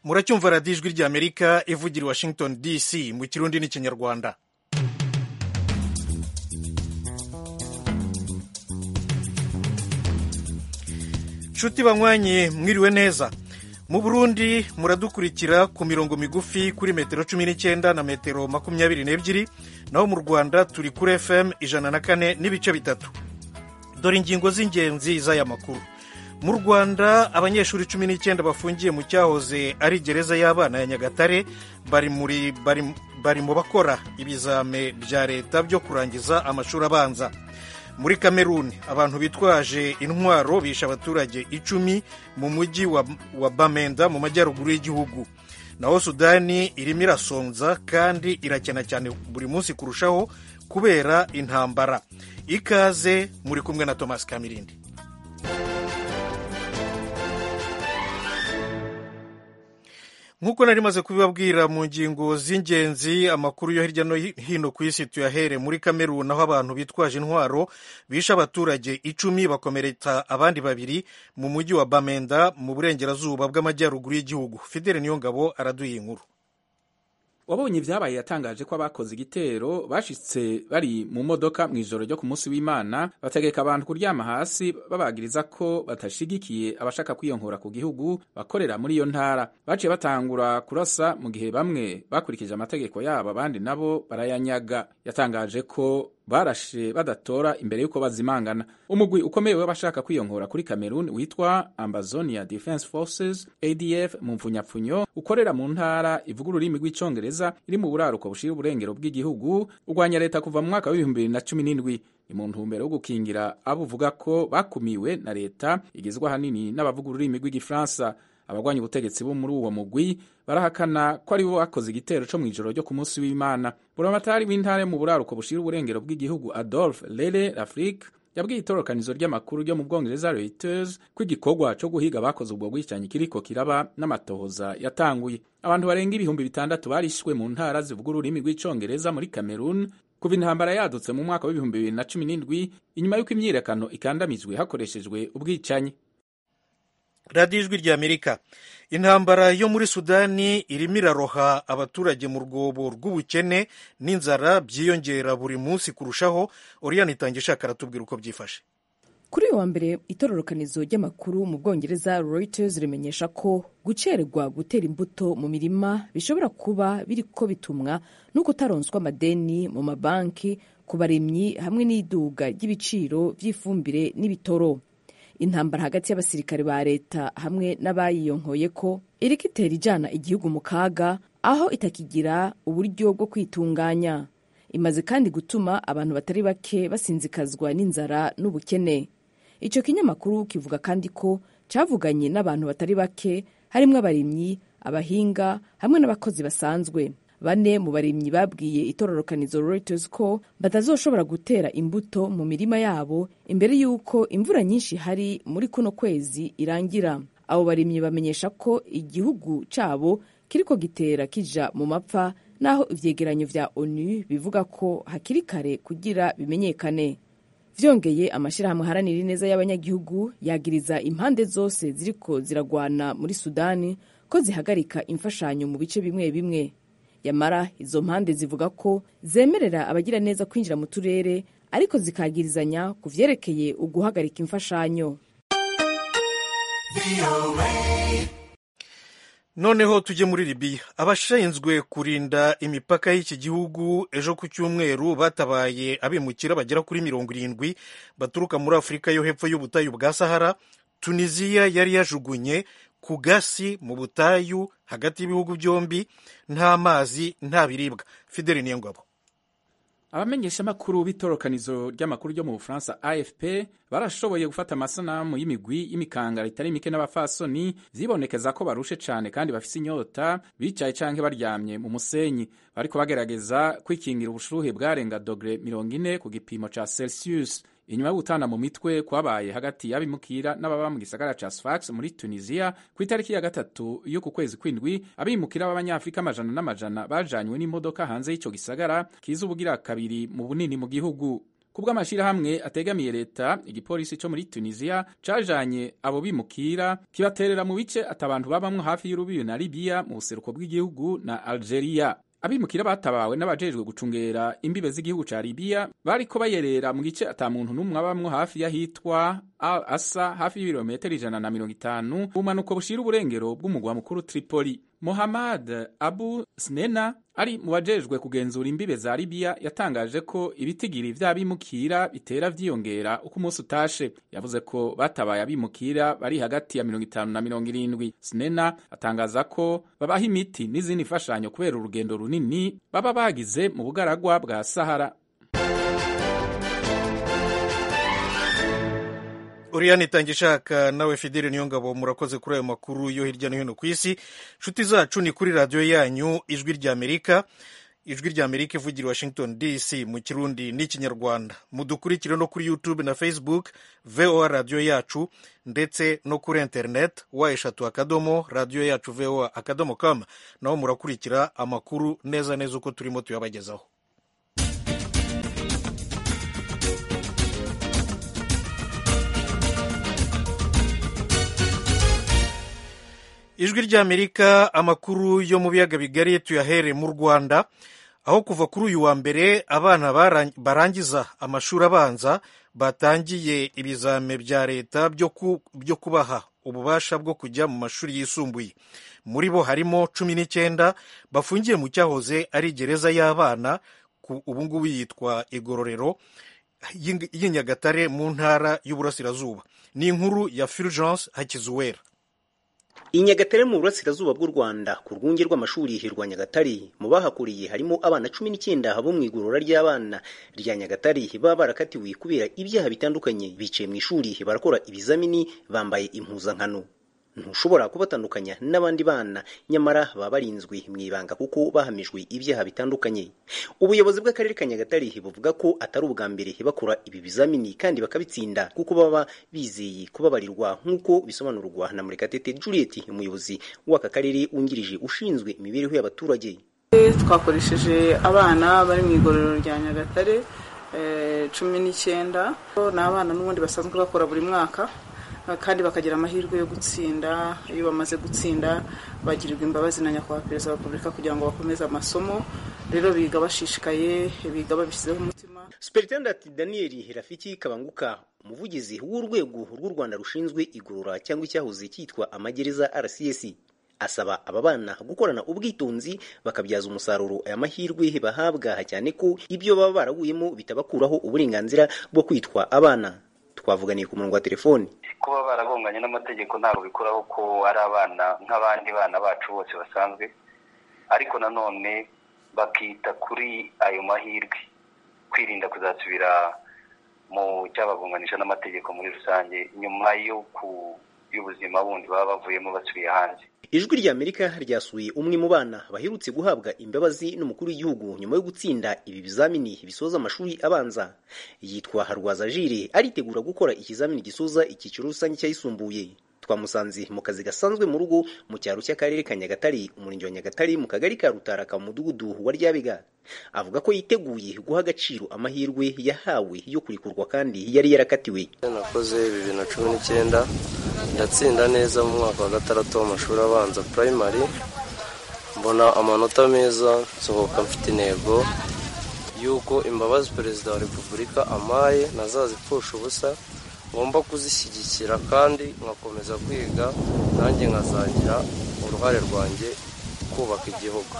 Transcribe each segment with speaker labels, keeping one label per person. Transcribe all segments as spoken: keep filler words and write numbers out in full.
Speaker 1: muracyumva radiyo ijwi ry'amerika ivugira i washington dc mu kirundi n'ikinyarwanda. nshuti banywanyi mwiriwe neza. mu burundi muradukurikira ku mirongo migufi kuri metero cumi n'icyenda na metero makumyabiri n'ebyiri, naho mu rwanda turi kuri fm ijana na kane n'ibice bitatu. dore ingingo z'ingenzi z'aya makuru. mu rwanda abanyeshuri cumi n'icyenda bafungiye mu cyahoze ari gereza y'abana ya nyagatare bari muri bari, bari mu bakora ibizame bya leta byo kurangiza amashuri abanza. muri kameruni abantu bitwaje intwaro bishe abaturage icumi mu mujyi wa, wa bamenda mu majyaruguru y'igihugu. naho sudani irimo irasonza kandi irakena cyane buri munsi kurushaho kubera intambara. ikaze, muri kumwe na Thomas Kamirindi. nk'uko nari maze kubibabwira mu ngingo z'ingenzi, amakuru yo hirya no hino ku isi tuyahere muri Kameruni, aho abantu bitwaje intwaro bishe abaturage icumi bakomeretsa abandi babiri mu mujyi wa Bamenda mu burengerazuba bw'amajyaruguru y'igihugu. Fidele Niyongabo araduha inkuru.
Speaker 2: wabonye ibyabaye yatangaje ko abakoze igitero bashitse bari mu modoka mu ijoro ryo ku munsi w'Imana, bategeka abantu kuryama hasi babagiriza ko batashigikiye abashaka kwiyonkora ku gihugu bakorera muri iyo ntara. Baciye batangura kurasa mu gihe bamwe bakurikije amategeko yabo, abandi nabo barayanyaga. Yatangaje ko barashe badatora imbere y'uko bazimangana. Umugwi ukomeye w'abashaka kwiyonkora kuri Cameroon witwa Ambazonia Defense Forces A D F mu mfunyapfunyo, ukorera mu ntara ivuga ururimi rw'icongereza iri mu buraruko bushira uburengero bw'igihugu, urwanya leta kuva mu mwaka w'ibihumbi bibiri na cumi n'indwi. Ni mu ntumbero yo gukingira abo uvuga ko bakumiwe na leta igizwe ahanini n'abavuga ururimi rw'igifaransa. Abagwanya ubutegetsi bo muri uwo mugwi barahakana ko ari bo bakoze igitero cyo mu ijoro ryo ku munsi w'Imana. Buramatari w'intara mu buraruko bushira uburengero bw'igihugu Adolphe Lele Afrique yabwiye itororokanizo ry'amakuru ryo mu Bwongereza Reuters ko igikorwa cyo guhiga abakoze ubwo bwicanyi kiriko kiraba n'amatohoza yatanguye. Abantu barenga ibihumbi bitandatu barishwe mu ntara zivuga ururimi rw'icongereza muri Cameroon kuva intambara yadutse mu mwaka w'ibihumbi bibiri na cumi n'indwi, inyuma y'uko imyiyerekano ikandamijwe hakoreshejwe ubwicanyi.
Speaker 1: radiyo ijwi ry'amerika. intambara yo muri sudani irimo iraroha abaturage mu rwobo rw'ubukene n'inzara byiyongera buri munsi kurushaho. Oriane Itangishaka aratubwira uko byifashe.
Speaker 3: Kuri uyu wa mbere itororokanizo ry'amakuru mu Bwongereza Reuters rimenyesha ko gucererwa gutera imbuto mu mirima bishobora kuba biriko bitumwa no kutaronswa amadeni mu mabanki ku barimyi hamwe n'iduga ry'ibiciro by'ifumbire n'ibitoro. Intambara hagati y'abasirikare ba leta hamwe n'abayiyonkoye ko iriko itera ijana igihugu mu kaga, aho itakigira uburyo bwo kwitunganya. Imaze kandi gutuma abantu batari bake basinzikazwa n'inzara n'ubukene. Ico kinyamakuru kivuga kandi ko cavuganye n'abantu batari bake, harimwo abarimyi, abahinga hamwe n'abakozi basanzwe. Bane mu barimyi babwiye itororokanizo Reuters ko batazoshobora gutera imbuto mu mirima yabo imbere y'uko imvura nyinshi hari muri kuno kwezi irangira. Abo barimyi bamenyesha ko igihugu cabo kiriko gitera kija mu mapfa, naho ivyegeranyo vya ONU bivuga ko hakiri kare kugira bimenyekane. Vyongeye, amashirahamwe haranira ineza y'abanyagihugu yagiriza impande zose ziriko ziragwana muri Sudani ko zihagarika imfashanyo mu bice bimwe bimwe. Yamara izo mpande zivuga ko zemerera abagira neza kwinjira mu turere, ariko zikagirizanya ku vyerekeye uguhagarika imfashanyo.
Speaker 1: Noneho tujye muri Libya. Abashinzwe kurinda imipaka y'iki gihugu ejo ku cyumweru batabaye abimukira bagera kuri mirongo irindwi baturuka muri Afurika yo hepfo y'ubutayu bwa Sahara. Tunisia yari yajugunye ku gasi mu butayu hagati y'ibihugu byombi, nta mazi nta biribwa. Fidele Niyongabo.
Speaker 2: Abamenyesha makuru b'itorokanizo ry'amakuru ryo mu Bufaransa A F P barashoboye gufata amasanamu y'imigwi y'imikangara itari mike n'abafasoni zibonekeza ko barushe cyane kandi bafise inyota, bicaye canke baryamye mu musenyi. Bariko bagerageza kwikingira ubushuhe bwarenga dogere mirongo ine ku gipimo ca Celsius. Inyuma yo gutana mu mitwe kwabaye hagati y'abimukira n'ababa mu gisagara ca Sfax muri Tunisia ku itariki ya gatatu yo ku kwezi kwindwi, abimukira b'abanyafrika amajana n'amajana bajanywe n'imodoka hanze y'ico gisagara kiza ubugira kabiri mu bunini mu gihugu. kubwo amashirahamwe ategamiye leta igipolisi cyo muri Tunisia cajanye abo bimukira kibaterera mu bice atabantu babamwe hafi y'urubibi na Libya mu buseruko bw'igihugu na Algeria. Abimukira batabawe n'abajejwe gucungera imbibe z'igihugu ca Libya bariko bayerera mu gice ata muntu n'umwe abamwe hafi y'ahitwa Al Assa hafi y'ibirometero ijana na mirongo itanu ubumanuko bushira uburengero bw'umugwa mukuru Tripoli. Mohamed Abu Snena ari mu bajejwe kugenzura imbibe za Libya yatangaje ko ibitigiri vy'abimukira bitera vyiyongera uko umunsi utashe. Yavuze ko batabaye abimukira bari hagati ya mirongo itanu na mirongo irindwi. Snena atangaza ko babaha imiti n'izindi mfashanyo kubera urugendo runini baba bagize mu bugaragwa bwa Sahara.
Speaker 1: Oriane Tangishaka nawe Fidele Niyongabo murakoze kuri ayo makuru yo hirya no hino ku isi. Nshuti zacu ni kuri radio yanyu Ijwi rya Amerika. Ijwi rya Amerika ivugira Washington D C mu Kirundi n'Ikinyarwanda. Mudukurikire no kuri YouTube na Facebook V O A radio yacu ndetse no kuri internet wa eshatu akadomo radio yacu V O A akadomo com. Naho murakurikira amakuru neza neza uko turimo tuyabagezaho. Ijwi rya Amerika amakuru yo mu biyaga bigari tuyahere mu Rwanda aho kuva kuri uyu wa mbere abana barangiza amashuri abanza batangiye ibizame bya leta byo ku, byo kubaha ububasha bwo kujya mu mashuri yisumbuye. Muri bo harimo cumi n'icyenda bafungiye mu cyahoze ari gereza y'abana ubu ngubu yitwa Igororero y'Inyagatare mu ntara y'Uburasirazuba. Ni inkuru ya Fulgence Hakizuwera.
Speaker 4: Inyagatare mu burasirazuba bw'u Rwanda ku rwunge rw'amashuri rwa Nyagatare mu bahakuriye harimo abana cumi n'icyenda bo mu igorora ry'abana rya Nyagatare baba barakatiwe kubera ibyaha bitandukanye. Bicaye mu ishuri barakora ibizamini bambaye impuzankano. Ntushobora kubatandukanya n'abandi bana nyamara baba barinzwe mu ibanga kuko bahamijwe ibyaha bitandukanye. Ubuyobozi bw'akarere ka Nyagatare buvuga ko atari ubwa mbere bakora ibi bizamini kandi bakabitsinda kuko baba bizeye kubabarirwa nk'uko bisobanurwa na Murekatete Juliet umuyobozi w'aka karere wungirije ushinzwe imibereho y'abaturage.
Speaker 5: Twakoresheje abana bari mu igororero rya Nyagatare cumi n'icyenda n'abana n'ubundi basanzwe bakora buri mwaka kandi bakagira amahirwe yo gutsinda. Iyo bamaze gutsinda bagirirwa imbabazi na nyakubahwa Perezida wa Repubulika kugira ngo bakomeze amasomo. Rero biga bashishikaye, biga babishyizeho umutima.
Speaker 4: Superintendent Daniel Rafiki Kabanguka umuvugizi w'urwego rw'u Rwanda rushinzwe igorora cyangwa icyahoze cyitwa amagereza R C S asaba aba bana gukorana ubwitonzi bakabyaza umusaruro aya mahirwe bahabwa cyane ko ibyo baba baraguyemo bitabakuraho uburenganzira bwo kwitwa abana. Twavuganiye ku murongo wa telefoni.
Speaker 6: Kuba baragonganye n'amategeko ntabwo bikuraho ko ari abana nk'abandi bana bacu bose basanzwe, ariko nanone bakita kuri ayo mahirwe, kwirinda kuzasubira mu cyabagonganisha n'amategeko muri rusange nyuma y'ubuzima bundi baba bavuyemo basubiye hanze.
Speaker 4: Ijwi rya Amerika ryasuye umwe mu bana baherutse guhabwa imbabazi n'umukuru w'igihugu nyuma yo gutsinda ibi bizamini bisoza amashuri abanza. Yitwa Harwaza Jire, aritegura gukora ikizamini gisoza icyiciro rusange cyayisumbuye. Twamusanze mu kazi gasanzwe mu rugo mu cyaro cy'akarere ka Nyagatare umurenge wa Nyagatare mu kagari ka Rutaraka mu mudugudu wa Ryabega. Avuga ko yiteguye guha agaciro amahirwe yahawe yo kurikurwa kandi yari yarakatiwe.
Speaker 7: Nakoze bibiri na cumi n'icyenda ndatsinda neza mu mwaka wa gatandatu w'amashuri abanza primary, mbona amanota meza, nsohoka mfite intego yuko imbabazi Perezida wa Repubulika amaye nazazipfusha ubusa, ngomba kuzishyigikira kandi nkakomeza kwiga nanjye nkazagira uruhare rwanjye kubaka igihugu.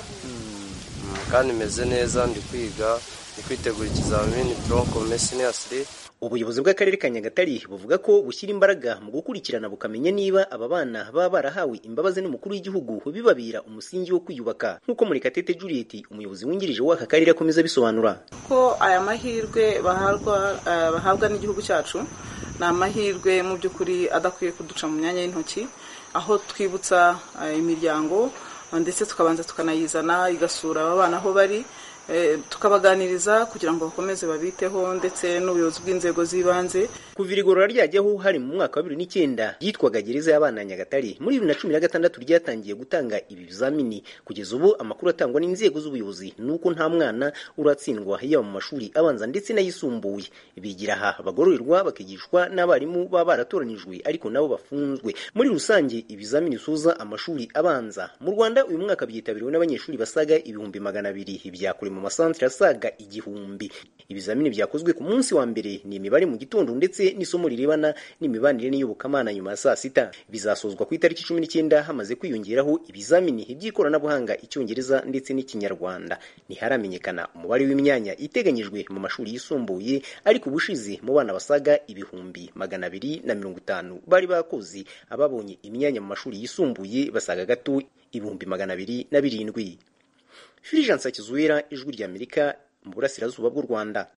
Speaker 7: Kandi meze neza, ndi kwiga, ndi kwitegura ikizamini bronco messinasri.
Speaker 4: Ubuyobozi bw'akarere ka Nyagatare buvuga ko bushyira imbaraga mu gukurikirana bukamenya niba aba bana baba barahawe imbabazi n'umukuru w'igihugu bibabira umusingi wo kwiyubaka, nk'uko Murekatete Juliet umuyobozi wungirije w'aka karere akomeza bisobanura.
Speaker 5: Ko aya mahirwe bahabwa uh, bahabwa n'igihugu cyacu ni amahirwe mu by'ukuri adakwiye kuduca mu myanya y'intoki, aho twibutsa uh, imiryango ndetse tukabanza tukanayizana igasura aba bana aho bari tukabaganiriza kugira ngo bakomeze babiteho ndetse n'ubuyobozi bw'inzego z'ibanze.
Speaker 4: Kuva iri gorora ryajyaho hari mu mwaka wa bibiri n'icyenda yitwaga gereza y'abana ya Nyagatare, muri bibiri na cumi na gatandatu ryatangiye gutanga ibi bizamini. Kugeza ubu amakuru atangwa n'inzego z'ubuyobozi nuko nta mwana uratsindwa yaba mu mashuri abanza ndetse n'ayisumbuye. Bigira aha bagororerwa bakigishwa n'abarimu baba baratoranijwe ariko nabo bafunzwe. Muri rusange ibizamini bisoza amashuri abanza mu Rwanda uyu mwaka byitabiriwe n'abanyeshuri basaga ibihumbi magana abiri byakuri mu masantere asaga igihumbi. Ibizamini byakozwe ku munsi wa mbere ni imibare mu gitondo ndetse n'isomo rirebana n'imibanire n'iyobokamana nyuma ya saa sita. Bizasozwa ku itariki cumi n'icyenda hamaze kwiyongeraho ibizamini by'ikoranabuhanga, Icyongereza ndetse n'Ikinyarwanda. Ntiharamenyekana umubare w'imyanya iteganyijwe mu mashuri yisumbuye, ariko ubushize mu bana basaga ibihumbi magana abiri na mirongo itanu bari bakoze, ababonye imyanya mu mashuri yisumbuye basaga gato ibihumbi magana abiri na birindwi. Fulgence Hakizwera, Ijwi ry'Amerika, mu burasirazuba bw'u Rwanda.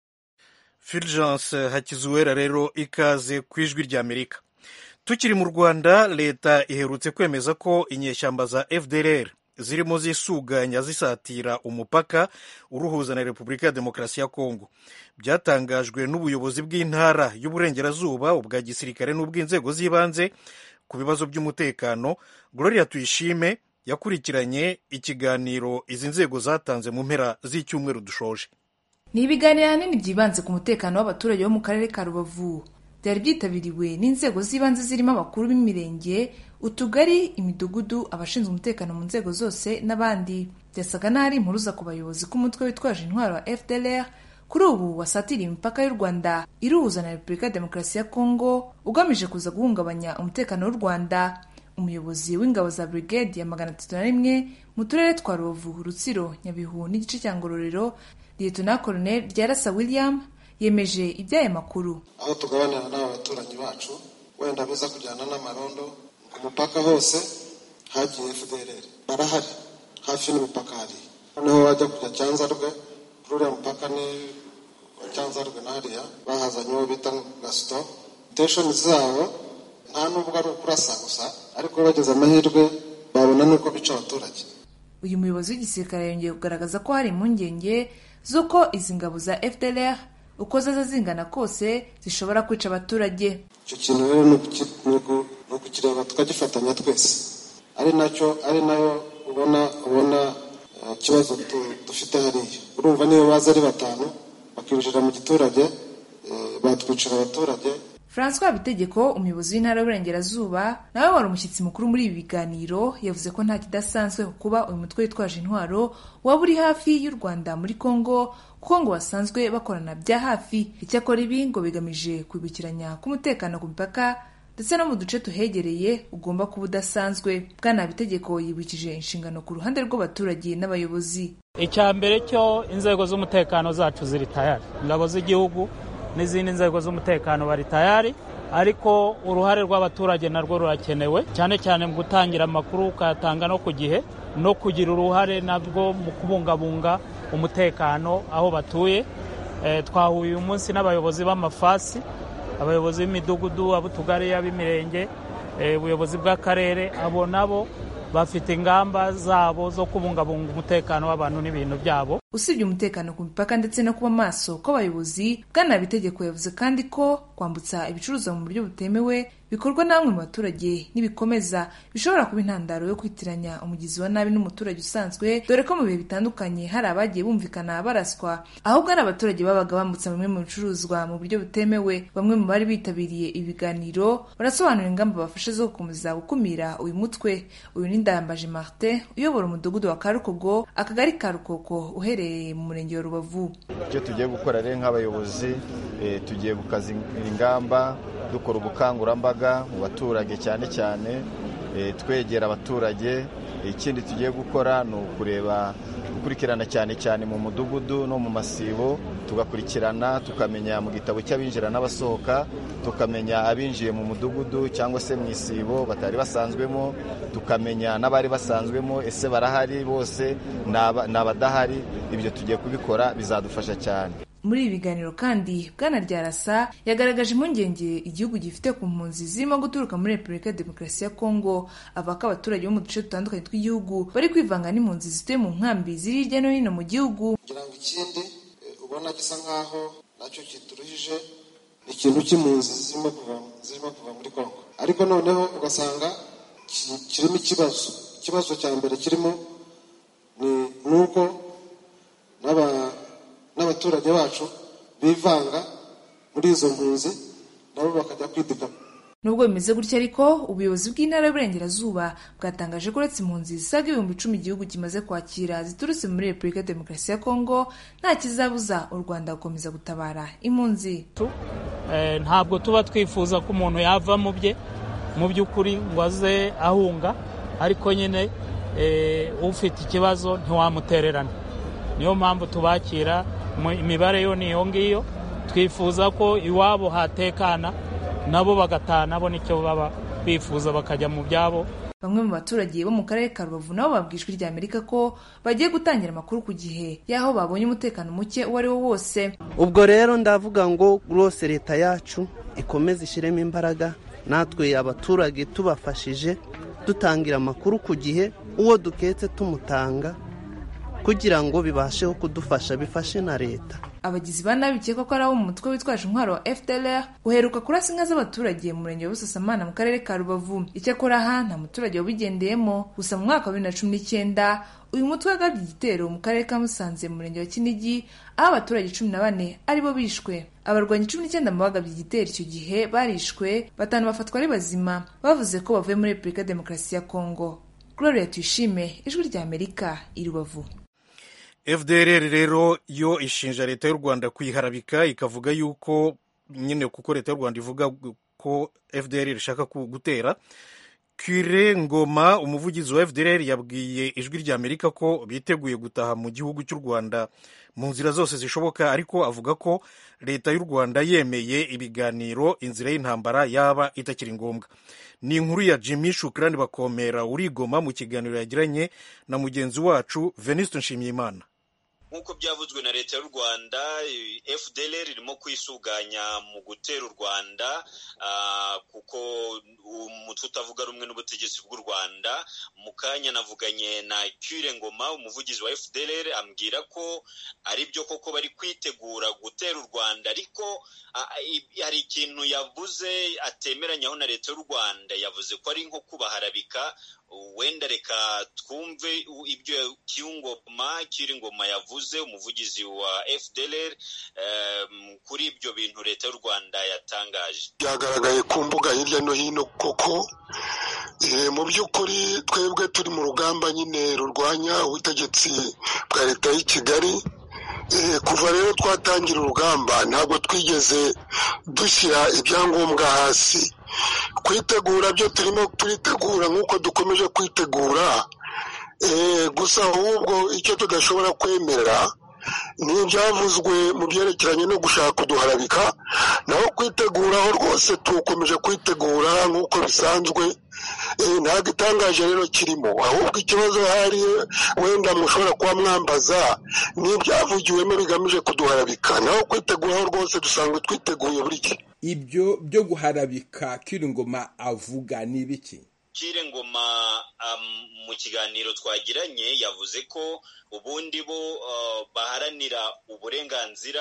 Speaker 1: Fulgence Hakizwera rero ikaze ku Ijwi ry'Amerika. Tukiri mu Rwanda, leta iherutse kwemeza ko inyeshyamba za F D L R zirimo zisuganya zisatira umupaka uruhuza na Repubulika ya Demokarasi ya Kongo. Byatangajwe n'ubuyobozi bw'intara y'uburengerazuba, ubwa gisirikare n'ubw'inzego z'ibanze ku bibazo by'umutekano. Gloria Tuyishime yakurikiranye ikiganiro izi nzego zatanze mu mpera z'icyumweru dushoje.
Speaker 8: Ni ibiganiro hanini byibanze ku mutekano w'abaturage bo mu karere ka Rubavu. Byari byitabiriwe n'inzego z'ibanze zirimo abakuru b'imirenge, utugari, imidugudu, abashinzwe umutekano mu nzego zose n'abandi. Byasaga n'ari impuruza ku bayobozi k'umutwe witwaje intwaro wa F D L R kuri ubu wasatiriye imipaka y'u Rwanda iruhuza na Repubulika ya Demokarasi ya Kongo, ugamije kuza guhungabanya umutekano w'u Rwanda. Umuyobozi w'ingabo za brigade ya magana atatu na rimwe mu turere twa Rubavu, Rutsiro, Nyabihu n'igice cya Ngororero, Lieutenant Colonel Ryarasa William yemeje iby'aya makuru.
Speaker 9: Aho tugabanira n'abaturanyi bacu wenda biza kujyana n'amarondo ku mupaka hose hagiye F D L R barahari hafi n'imipaka hari. Noneho wajya kujya Cyanzarwe, kuri uriya mupaka ni Cyanzarwe na hariya bahazanye uwo bita Gaston. Station zabo nta nubwo ari ukurasa gusa, ariko bageze amahirwe babona nuko bica abaturage.
Speaker 8: Uyu muyobozi w'igisirikare yongeye kugaragaza ko hari impungenge z'uko izi ngabo za F D L R uko zaza zingana kose zishobora kwica abaturage.
Speaker 9: Icyo kintu rero ni ukukireba tukagifatanya twese, ari nacyo ari nayo ubona ubona ikibazo dufite hariya. Urumva niyo baza ari batanu bakinjira mu giturage batwicira abaturage.
Speaker 8: François Bitegeko, umuyobozi w'intara y'Uburengerazuba, nawe wari umushyitsi mukuru muri ibi biganiro, yavuze ko nta kidasanzwe kuba uyu mutwe witwaje intwaro waba uri hafi y'u Rwanda muri Kongo, kuko ngo basanzwe bakorana bya hafi. Icyakora ibi ngo bigamije kwibukiranya k'umutekano ku mipaka ndetse no mu duce tuhegereye ugomba kuba udasanzwe. Bwana Bitegeko yibukije inshingano ku ruhande rw'abaturage n'abayobozi.
Speaker 10: Icya mbere cyo inzego z'umutekano zacu ziri tayari, ingabo z'igihugu n'izindi nzego z'umutekano bari tayari, ariko uruhare rw'abaturage narwo rurakenewe, cyane cyane mu gutangira amakuru ukayatanga no ku gihe, no kugira uruhare nabwo mu kubungabunga umutekano aho batuye. E, twahuye uyu munsi n'abayobozi b'amafasi, abayobozi b'imidugudu, ab'utugari, ab'imirenge, ubuyobozi bw'akarere. Abo nabo bafite ingamba zabo zo kubungabunga umutekano w'abantu n'ibintu byabo.
Speaker 8: Usibye umutekano ku mipaka ndetse no kuba maso kw'abayobozi, Bwana Bitegeko yavuze kandi ko kwambutsa ibicuruzwa mu buryo butemewe bikorwa namwe mu baturage nibikomeza bishobora kuba intandaro yo kwitiranya umugizi wa nabi n'umuturage usanzwe, dore ko mu bihe bitandukanye hari abagiye bumvikana baraswa ahubwo ari abaturage babaga bambutsa bimwe mu bicuruzwa mu buryo butemewe. Bamwe mu bari bitabiriye ibiganiro barasobanura ingamba bafashe zo gukomeza gukumira uyu mutwe. Uyu ni Ndayambaje Martin, uyobora umudugudu wa Karukogo, akagari ka Rukoko, uherereye mu murenge wa Rubavu.
Speaker 11: Icyo tugiye gukora rero nk'abayobozi, e, tugiye gukaza ingamba, dukora ubukangurambaga mu baturage cyane cyane, e, twegera abaturage. Ikindi tugiye gukora ni ukureba gukurikirana cyane cyane mu mudugudu no mu masibo, tugakurikirana tukamenya mu gitabo cy'abinjira n'abasohoka, tukamenya abinjiye mu mudugudu cyangwa se mu isibo batari basanzwemo, tukamenya n'abari basanzwemo ese barahari bose n'abadahari. Ibyo tugiye kubikora bizadufasha cyane.
Speaker 8: Muri ibi biganiro kandi Bwana Ryarasa yagaragaje impungenge igihugu gifite ku mpunzi zirimo guturuka muri Repubulika ya Demokarasi ya Kongo, avuga ko abaturage bo mu duce dutandukanye tw'igihugu bari kwivanga n'impunzi zituye mu nkambi ziri hirya no hino mu gihugu.
Speaker 9: Kugira ngo ikindi ubona gisa nkaho nacyo kituruhije ikintu cy'impunzi zirimo kuva zirimo kuva muri Kongo, ariko noneho ugasanga kirimo ikibazo ikibazo cya mbere kirimo ni nuko n'aba n'abaturage bacu bivanga muri izo mpunzi nabo bakajya kwidika.
Speaker 8: Nubwo bimeze gutya ariko ubuyobozi bw'intara y'Uburengerazuba bwatangaje ko uretse impunzi zisaga ibihumbi icumi igihugu kimaze kwakira ziturutse muri Repubulika ya Demokarasi ya Kongo, nta kizabuza u Rwanda gukomeza gutabara impunzi.
Speaker 10: Eh, ntabwo tuba twifuza ko umuntu yava mu bye mu by'ukuri ngo aze ahunga, ariko nyine eh, ufite ikibazo ntiwamutererana. Niyo mpamvu tubakira, imibare yo niyo ngiyo, twifuza ko iwabo hatekana nabo bagataha nabo nicyo baba bifuza bakajya mu byabo.
Speaker 8: Bamwe mu baturage bo mu karere ka Rubavu nabo babwijwe rya Amerika ko bagiye gutangira amakuru ku gihe yaho babonye umutekano muke uwo ari wo wose.
Speaker 12: Ubwo rero ndavuga ngo rwose leta yacu ikomeze ishiremo imbaraga, natwe abaturage tubafashije dutangira amakuru ku gihe, uwo duketse tumutanga kugira ngo bibasheho kudufasha bifashe na leta.
Speaker 8: Abagizi ba nabi bikekwa ko ari abo mu mutwe witwaje intwaro wa F D L R uheruka kurasa inka z'abaturage mu murenge wa Busasamana mu karere ka Rubavu. Icyakora aha nta muturage wabigendeyemo, gusa mu mwaka wa bibiri na cumi n'icyenda uyu mutwe wagabye igitero mu karere ka Musanze mu murenge wa Kinigi, aho abaturage cumi na bane aribo bishwe. Abarwanyi cumi n'icyenda mu bagabye igitero icyo gihe barishwe, batanu bafatwa ari bazima, bavuze ko bavuye muri Repubulika ya Demokarasi ya Kongo. Gloria Tuyishime, Ijwi rya Amerika, i Rubavu.
Speaker 1: F D L R rero yo ishinja leta y'u Rwanda kuyiharabika, ikavuga yuko nyine kuko leta y'u Rwanda ivuga ko F D L R ishaka gutera. Kure Ngoma, umuvugizi wa F D L R, yabwiye Ijwi rya Amerika ko biteguye gutaha mu gihugu cy'u Rwanda mu nzira zose zishoboka, ariko avuga ko leta y'u Rwanda yemeye ibiganiro inzira y'intambara yaba itakiri ngombwa. Ni inkuru ya Jimmy Shukrani Bakomera uri Goma mu kiganiro yagiranye na mugenzi wacu Venuste Nshimiyimana.
Speaker 13: Nk'uko byavuzwe na leta y'u Rwanda, F D L R irimo kwisuganya mu gutera u Rwanda uh, kuko umutwe utavuga rumwe n'ubutegetsi bw'u Rwanda. Mu kanya navuganye na Kure Ngoma, umuvugizi wa F D L R, ambwira ko ari byo koko bari kwitegura gutera u Rwanda, ariko uh, hari ikintu yavuze atemeranyaho na leta y'u Rwanda. Yavuze ko ari nko kubaharabika. Wenda reka twumve ibyo Kiyungoma Kiri Ngoma yavuze, umuvugizi wa F D L R, um, kuri ibyo bintu leta y'u Rwanda yatangaje.
Speaker 14: Byagaragaye ku mbuga hirya no hino koko, e, mu by'ukuri twebwe turi mu rugamba nyine rurwanya ubutegetsi bwa leta y'i Kigali. E, kuva rero twatangira urugamba ntabwo twigeze dushyira ibyangombwa hasi. Kwitegura byo turimo turitegura nk'uko dukomeje kwitegura, e, gusa ahubwo icyo tudashobora kwemera ni ibyavuzwe mu byerekeranye no gushaka kuduharabika. Naho kwiteguraho rwose tukomeje kwitegura nk'uko bisanzwe. Ntabwo itangaje rero kirimo, ahubwo ikibazo hari wenda mushobora kuba mwambaza n'ibyavugiwemo bigamije kuduharabika. Naho kwiteguraho rwose dusanzwe twiteguye buri gihe.
Speaker 15: Ibyo byo guharabika Kiri Ngoma avuga ni ibiki?
Speaker 13: Kiri Ngoma um, mu kiganiro twagiranye yavuze ko ubundi bo uh, baharanira uburenganzira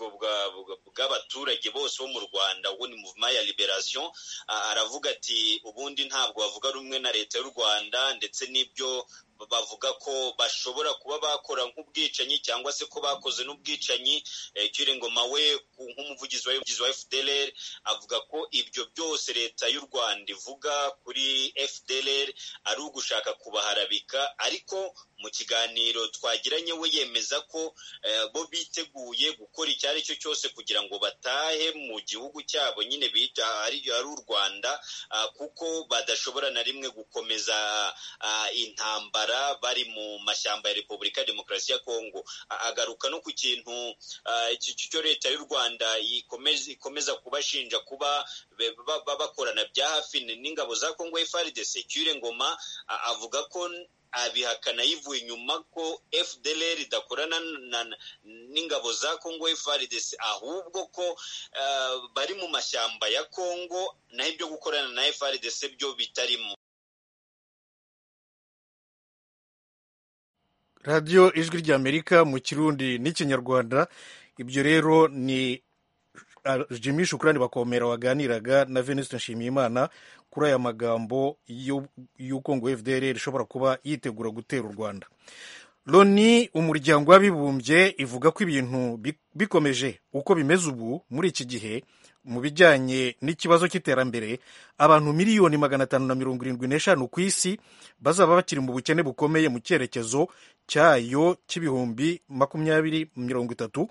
Speaker 13: bw'abaturage bose bo mu Rwanda, ubu ni Mouvement ya Liberation. Uh, aravuga ati ubundi ntabwo bavuga rumwe na leta y'u Rwanda, ndetse n'ibyo bavuga ko bashobora kuba bakora nk'ubwicanyi cyangwa se ko bakoze n'ubwicanyi. Eh, Kiri Ngoma we nk'umuvugizi wa F D L R avuga ko ibyo byose leta y'u Rwanda ivuga kuri F D L R ari ugushaka kubaharabika, ariko mu kiganiro twagiranye we yemeza ko eh, bo biteguye gukora icyo ari cyo cyose kugira ngo batahe mu gihugu cyabo nyine bita ari ari u Rwanda, uh, kuko badashobora na rimwe gukomeza uh, intambara bari mu mashyamba ya Repubulika ya Demokarasi ya Kongo. Agaruka no ku kintu cyo leta y'u Rwanda ikomeza ikomeza kubashinja kuba bakorana bya hafi n'ingabo za Kongo F A R D C. Kure Ngoma avuga ko abihakana yivuye inyuma ko F D L R idakorana n'ingabo za Congo F A R D C ahubwo ko uh, bari mu mashyamba ya Congo naho ibyo gukorana na F A R D C byo bitarimo.
Speaker 1: Radio Ijwi ry'Amerika mu Kirundi n'ikinyarwanda. Ibyo rero ni Jimmy Shukrani Bakomera waganiraga na Venuste Nshimiyimana kuri aya magambo y'uko ngo F D L R ishobora kuba yitegura gutera u Rwanda. Loni, umuryango w'abibumbye, ivuga ko ibintu bikomeje uko bimeze ubu muri iki gihe mu bijyanye n'ikibazo cy'iterambere, abantu miliyoni magana atanu na mirongo irindwi n'eshanu ku isi bazaba bakiri mu bukene bukomeye mu cyerekezo cyayo cy'ibihumbi makumyabiri mirongo itatu,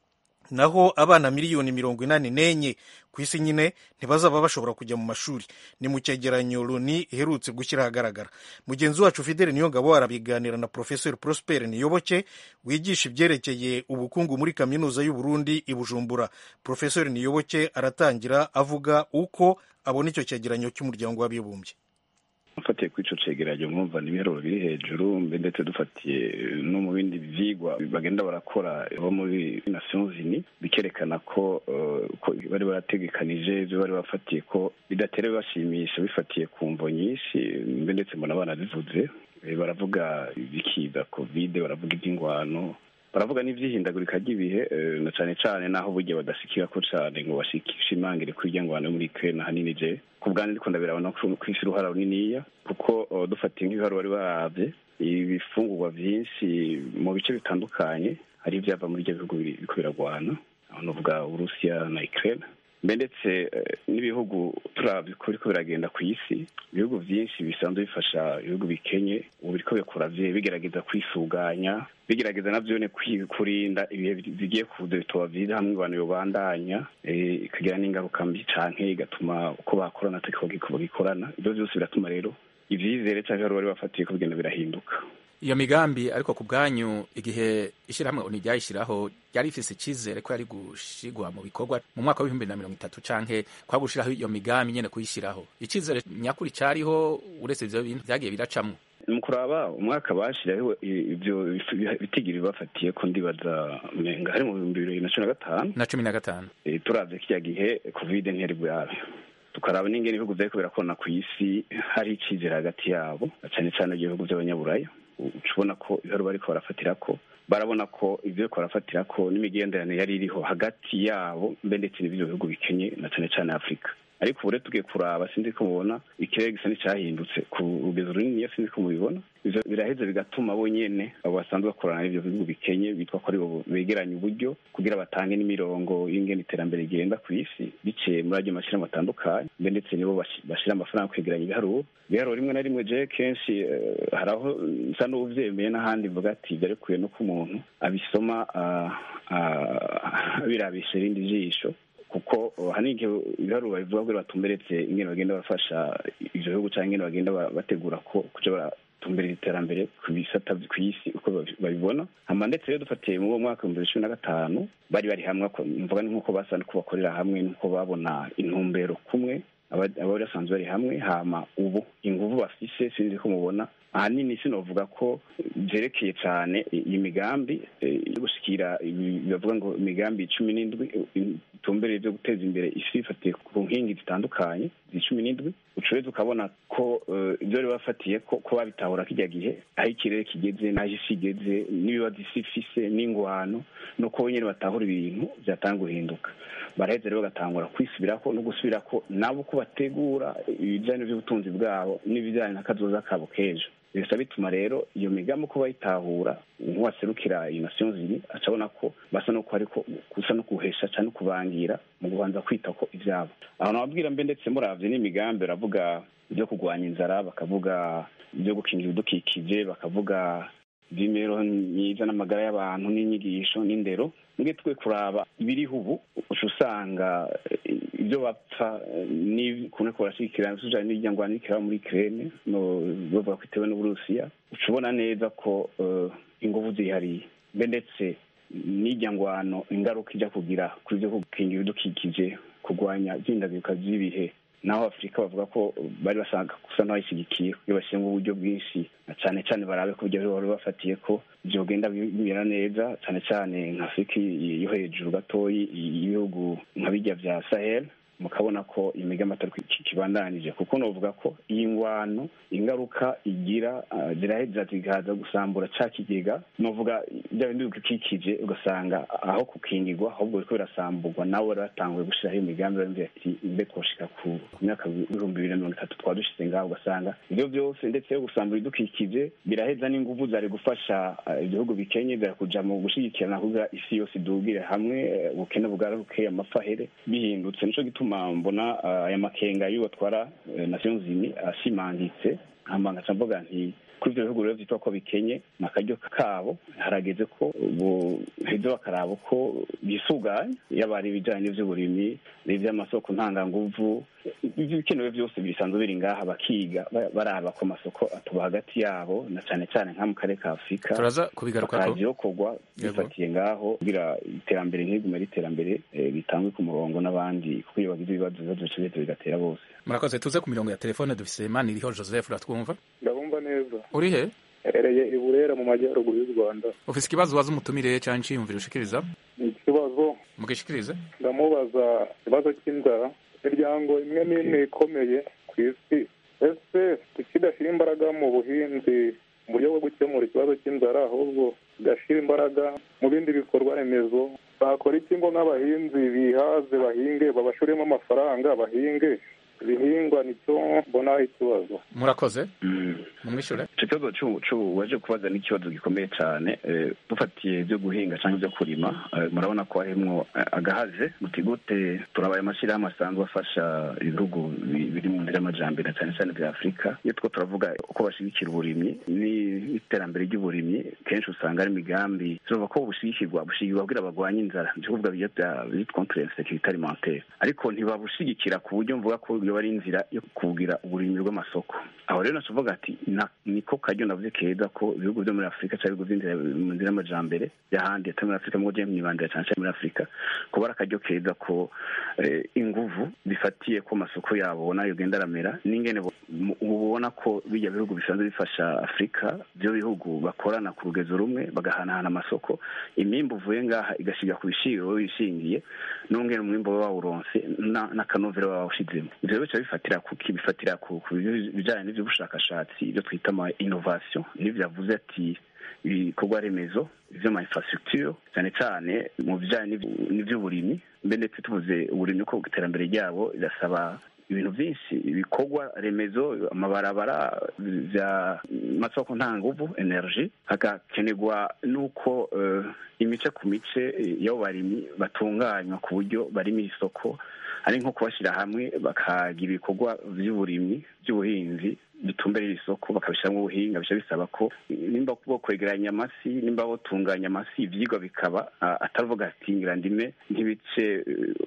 Speaker 1: naho abana miliyoni mirongo inani n'enye ku isi nyine ntibazaba bashobora kujya mu mashuri. Ni mu cyegeranyo Loni iherutse gushyira ahagaragara. Mugenzi wacu Fidele Niyongabo arabiganira na Professor Prosper Niyoboke wigisha ibyerekeye ubukungu muri Kaminuza y'u Burundi i Bujumbura. Professor Niyoboke aratangira avuga uko abona icyo cyegeranyo cy'umuryango w'abibumbye.
Speaker 16: Dufatiye kuri ico cegeranyo mwumva n'ibiharuro biri hejuru, mbe ndetse dufatiye no mu bindi vyigwa bagenda barakora bo muri Nations Unies bikerekana ko ko bari barategekanije ibyo bari bafatiye ko bidatere bashimisha bifatiye ku mvo nyinshi, mbe ndetse mbona abana bivuze baravuga bikiza covid, baravuga iby'ingwano, baravuga n'ivyihindagurika ry'ibihe na cane cane naho burya badashikira ko cane ngo bashikishe imangire kuri ngwano muri Ukraine hanini je kubgani ndiko ndabirabona ko kwishira uruhara runiniya kuko uh, dufatiye nk'ibiharo bari baravye ibifungurwa vyinshi mu bice bitandukanye hari ivyava muri ibyo bihugu biriko biragwana, aho novuga Urusiya na Ukraine, mbe ndetse uh, n'ibihugu turavye ko biriko biragenda ku isi, ibihugu vyinshi bisanzwe bifasha ibihugu bikenye ubu biriko bikora vye bigerageza kwisuganya, bigerageza navyo ne kurinda ibihe bigiye kuza bitoba vyiza hamwe abantu yobandanya ikagira n'ingaruka mbi canke igatuma uko bakorana atako gikorana. Ibyo byose biratuma rero ivyizere cyangwa bari bafatiye ko bigenda birahinduka.
Speaker 2: Iyo migambi ariko ku bwanyu igihe ishyirahamwe oni ryayishyiraho ryari ifise icyizere ko yari gushigwa mu bikorwa mu mwaka w'ibihumbi na mirongo itatu canke kwa gushiraho iyo migambi nyene kuyishyiraho, icyizere nyakuri cyariho uretse ivyo bintu byagiye biracamwo?
Speaker 16: Mukuraba umwaka bashiraho ibyo bitigiri bafatiye ko ndibaza menga hari mu bibiri na cumi na gatanu
Speaker 2: na cumi na gatanu
Speaker 16: e, turavye kirya gihe covid ntiyari bwabe, tukaraba n'ingene ibihugu vyariko birakona ku isi hari icizere hagati yabo cyane cyane ibihugu by'abanyaburaya, ucubona ko ibiharo bariko barafatira ko barabona ko ivyo bariko barafatira ko n'imigenderanire yari iriho hagati yabo mbe ndetse n'ibyo bihugu bikenye na cyane cyane Afrika. Ariko ubure tugiye kuraba sinzi ko mubona ikirere gisa n'icyahindutse ku rugezo runini, sinzi ko mubibona, ivyo biraheze bigatuma bo nyene abo basanzwe bakorana n'ivyo bihugu bikenye bitwa ko ari bo begeranya uburyo kugira batange n'imirongo y'ingene iterambere igenda ku isi biciye muri ayo mashirahamwe atandukanye, mbe ndetse nibo bashira amafaranga kwegeranya ibiharuro. Ibiharuro rimwe na rimwe je kenshi uh, haraho nsa n'uvyemeye n'ahandi mvuga ati byarekuye no ku muntu abisoma uh, uh, birabishe irindi jisho, kuko hani ibiharuro bivuga ko batumberetse ingene bagenda bafasha ivyo bihugu canke ingene bagenda bategura ko kuja batumberera iterambere ku bisata kw'isi uko babibona. Hama ndetse rero dufatiye mu mwaka wa cumi na gatanu bari bari hamwe, mvuga nk'uko basa ko bakorera hamwe n'uko babona intumbero kumwe, abari basanzwe bari hamwe. Hama ubu inguvu bafise sinzi ko mubona ahanini sinovuga ko byerekeye cyane iyi migambi yo gushikira bivuga ngo imigambi cumi n'indwi itumbere byo guteza imbere isi ifatiye ku nkingi zitandukanye cumi n'indwi, ucureze ukabona ko ibyo bari bafatiye ko ko babitahura kijya gihe aho ikirere kigeze n'aho isi igeze n'ibibazo isi ifise n'ingwano no ko nyine batahura ibintu byatanga guhinduka. Baraheze rero bagatangura kwisubirako no gusubirako nabo ko bategura ibijyanye n'ubutunzi bwabo n'ibijyanye n'akazoza kabo kejo. Bisa bituma rero iyo migambi ko bayitahura nk'uwaserukira iyi Nations Unies acabona ko basa no ko ariko kusa no kuhesha cyane kubangira mu gubanza kwita ko ivyabo. Aho nababwira mbe ndetse muravye n'imigambi baravuga ibyo kugwanya inzara, bakavuga ibyo gukingira udukikije, bakavuga iby'imibereho myiza n'amagara y'abantu n'inyigisho n'indero. Nge twe kuraba ibiriho ubu uca usanga ibyo bapfa ni kumwe ko barashikirana suje n'ijyangwa n'ikira muri Ukraine no bavuga ko itewe n'Uburusiya, ucubona neza ko uh, inguvu zihari mbe ndetse n'ijyangwano ingaruka ijya kugira kuri byo gukingira ibidukikije, kugwanya by'indagirika by'ibihe naho Afurika bavuga ko bari bashaka gusa n'abayishyigikiye iyo bashyiramo uburyo bwinshi cyane cyane barabe ko ibyo bari bafatiye ko byogenda bimera neza cyane cyane nka Afurika yo hejuru gatoyi ibihugu nka bijya bya Sahel mukabona ko imigambi atari kibandanije kuko novuga ko iyi ngwano ingaruka igira ziraheza zigaza gusambura ca kigega novuga bya bindi bikikije ugasanga aho kukingirwa ahubwo biko birasamburwa nawe ratanguye gushiraho imigambi bamwe ati mbe twoshika ku myaka ibihumbi bibiri na mirongo itatu twadushize ngaho ugasanga ibyo byose ndetse yo gusambura idukikije biraheza n'inguvu zari gufasha ibihugu bikenye bya kuja mu gushigikirana kugira isi yose idugire hamwe ubukene bwararuke amafahere bihindutse nico gituma mbona aya makenga y'uwatwara Nations Unies ashimangitse amanga camboga nti kuri ibyo bihugu rero vyitwa ko bikenye nakaryo kabo harageze ko hezo bakarabo ko bisuganya yabari bijanye n'ivy'uburimyi n'ivy'amasoko ntanganguvu ibikenewe byose bisanzwe biri ngaha bakiga baraba ko amasoko atuba hagati yabo na cyane cyane nka mu karere ka Afurika
Speaker 2: turaza kubigarukako
Speaker 16: kogwa bifatiye ngaho kugira iterambere nk'igume riterambere bitangwe ku murongo n'abandi kuko iyo bagize ibibazo bibazo cyose bigatera bose.
Speaker 2: Murakoze tuze ku mirongo ya telefone dufise Imana iriho Joseph uratwumva?
Speaker 17: Ndabumva neza.
Speaker 2: Uri he?
Speaker 17: Ereye i Burera mu majyaruguru y'u Rwanda.
Speaker 2: Ufise ikibazo waza umutumire cyangwa nciyumvira ushikiriza?
Speaker 17: Ikibazo
Speaker 2: mugishikirize?
Speaker 17: Ndamubaza ikibazo cy'inzara imiryango imwe n'imwe ikomeye ku isi ese tukidashyira imbaraga mu buhinzi mu buryo bwo gukemura ikibazo cy'inzara ahubwo tugashyira imbaraga mu bindi bikorwa remezo bakora iki ngo nk'abahinzi bihaze bahinge babashoremo amafaranga bahinge ibihingwa nicyo mbona ikibazo.
Speaker 2: Murakoze mumwishure.
Speaker 16: Ikibazo cy'ubu waje kubaza n'ikibazo gikomeye cyane dufatiye byo guhinga cyangwa byo kurima murabona ko harimwo agahaze mutigute turabaye amashyirahamwe asanzwe afasha ibihugu biri mu nzira y'amajambere cyane cyane bya Afurika iyo two turavuga uko bashigikira uburimyi n'iterambere ry'uburimyi kenshi usanga ari imigambi tuvuga ko bushigikirwa bushigikirwa kugira bagwanye inzara cyo kuvuga bya contre sécurité alimentaire ariko ntibabushigikira ku buryo mvuga ko bari inzira yo kugira uburimyi bw'amasoko aho rero navuga ati niko kajyo navuze keza ko ibihugu byo muri Afurika cyangwa ibihugu by'inzira mu nzira y'amajambere y'ahandi atari muri Afurika mu gihe mwibandira cyane cyane muri Afurika kuba arakajyo keza ko inguvu bifatiye ko amasoko yabo nayo genda ramera n'ingene ubona ko bijya bihugu bisanzwe bifasha Afurika byo bihugu bakorana ku rugezo rumwe bagahanahana amasoko imimbo uvuye ngaha igashiga ku bishiro bishingiye n'ungene umwimbo wawuronse n'akanovera wawushizemo rero cyo bifatira kuki bifatira ku bijanye n'ivy'ubushakashatsi ibyo twita ama innovation n'ivyo yavuze ati ibikorwa remezo ivy'ama infrastructure cyane cyane mu bijanye n'ivy'uburimyi mbe ndetse tuvuze uburimyi ko iterambere ryabo irasaba ibintu byinshi ibikorwa remezo amabarabara vya masoko ntanguvu energy hagakenerwa nuko uh, imice ku mice y'abarimyi batunganywa ku buryo barimo isoko ari nko kubashyira hamwe bakagira ibikorwa by'uburimyi by'ubuhinzi bitumberera isoko bakabishyiramo ubuhinga bisha bisaba ko nimba kubo kwegeranya amasi nimba botunganya amasi ivyigwa bikaba atavuga ati ngira ndime nk'ibice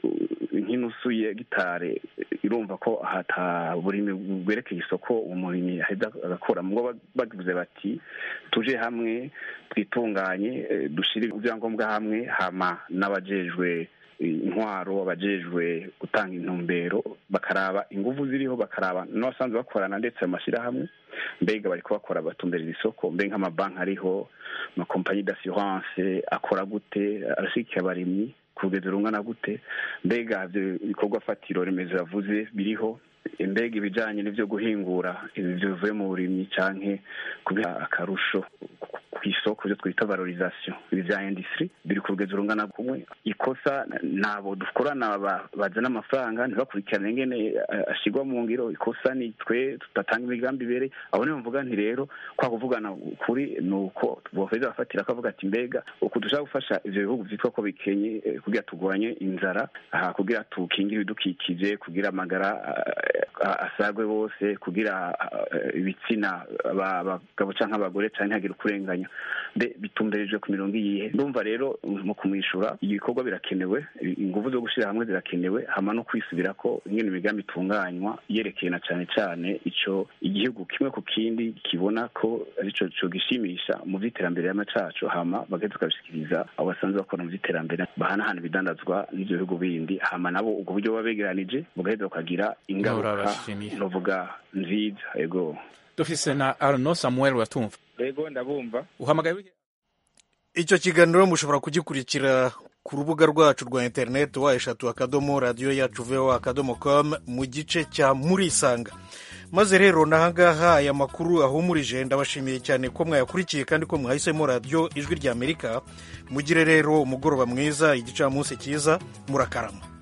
Speaker 16: nk'inusu ya gitare irumva ko hata burimi bwerekeye isoko umurimi aheza agakora ngo bagize bati tuje hamwe twitunganye dushire ibyangombwa hamwe hama n'abajejwe intwaro abajejwe gutanga intumbero bakaraba inguvu ziriho bakaraba n'abasanzwe bakorana ndetse amashirahamwe mbega bari kubakora batumberera isoko mbe nk'amabanki ariho amakompanyi d'assurance akora gute arashikira abarimyi ku rugero rungana gute mbega ibikorwa fatiro remezo yavuze biriho mbega ibijanye n'ivyo guhingura ibyo bivuye mu burimyi canke kubiha akarusho kw'isoko byo twita valorisation ibi vya industry biri ku rugero rungana kumwe ikosa nabo dukorana bazana amafaranga ntibakurikirane ingene ashigwa mu ngiro ikosa ni twe tutatanga imigambi bere aho niyo mvuga nti rero kwa kuvugana kuri nuko bofeza bafatira akavuga ati mbega uko dushaka gufasha ivyo bihugu vyitwa ko bikenye kugira tugwanye inzara aha kugira tukingira ibidukikije kugira amagara asagwe bose kugira ibitsina abagabo canke abagore canke hagira kurenganya mbe bitumbereje ku mirongo iyihe. Ndumva rero mu kumwishura ibikorwa birakenewe, ingufu zo gushira hamwe zirakenewe, hama no kwisubira ko ingene imigambi itunganywa yerekeye na cane cane ico igihugu kimwe ku kindi kibona ko arico co gishimisha mu vy'iterambere y'amacacu, hama bagaheza tukabishikiriza abo basanzwe bakora mu vy'iterambere bahanahana ibidandazwa n'ivyo bihugu bindi, hama nabo ubwo buryo babegeranije bugaheza bukagira ingaruka novuga nziza. Ego
Speaker 2: dufise na Arnaud Samuel watumva.
Speaker 18: Ego ndabumva.
Speaker 2: Uhamagaye
Speaker 1: icyo kiganiro mushobora kugikurikira ku rubuga rwacu rwa interineti wa eshatu akadomo radiyo yacu voa akadomo com mu gice cya murisanga. Maze rero nahangaha aya makuru ahumurije, ndabashimiye cyane ko mwayakurikiye kandi ko mwahisemo radiyo ijwi ry'Amerika. Mugire rero umugoroba mwiza, igicamunsi cyiza, murakarama.